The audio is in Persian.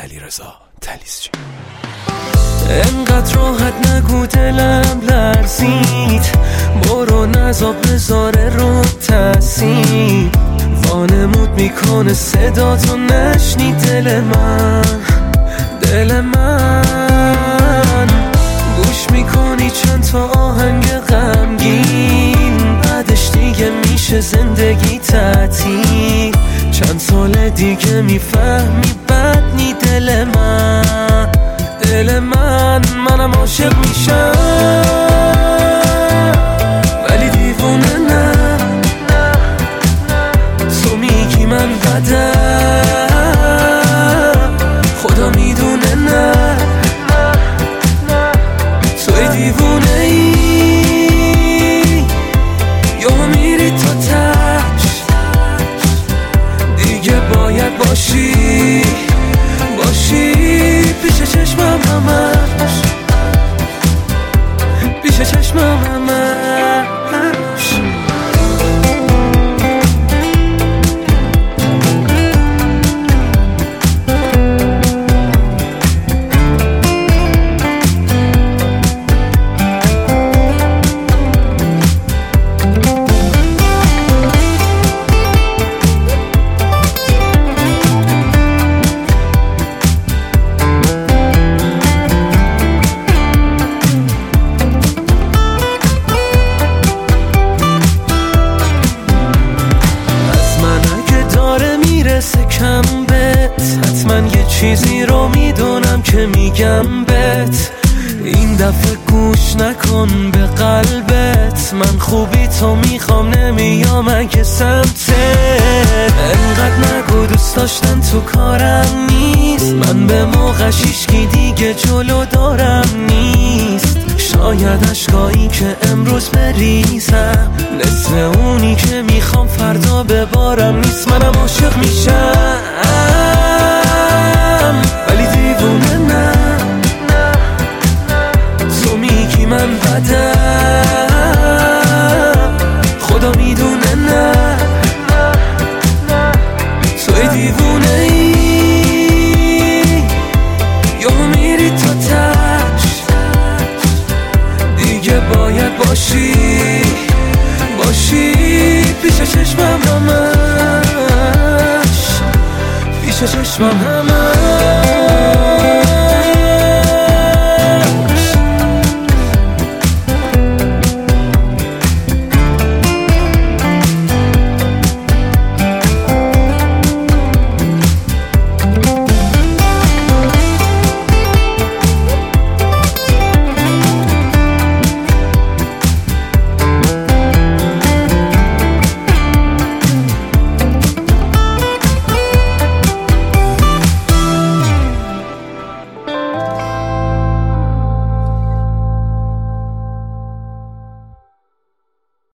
علیرضا طلیسچی. انقدر راحت نگو دلم لرزید، برو نذاب بذاره رو تاثیر، وانمود میکنه صداتو نشنی دل من گوش میکنی چند تا آهنگ غمگین، بعدش دیگه میشه زندگی تعطیل، چند سال دیگه میفهمی بدنی دل منم عاشق میشم ولی دیوونه نه، تو میگی من بدم خدا میدونه نه، توی دیوونه ای یا میری تا تش، دیگه باید باشی پیش چشمم همش، پیش چشمم همش. کم بهت حتما یه چیزی رو میدونم که میگم بهت، این دفعه گوش نکن به قلبت، من خوبی تو میخوام نمیام اگه سمتت، انقدر نگو دوست داشتن تو کارم نیست، من به موقعش هیچکی دیگه جلو دارم نیست، شاید عشقایی که امروز بریزم نصف اونی که میخوام فردا ببارم نیست، منم عاشق میشم ولی دیوونه نه، تو میگی من بدم خدا میدونه نه، توی دیوونه ای یا میری تا تش، دیگه باید باشی پیش چشمم همش، پیش چشمم همش.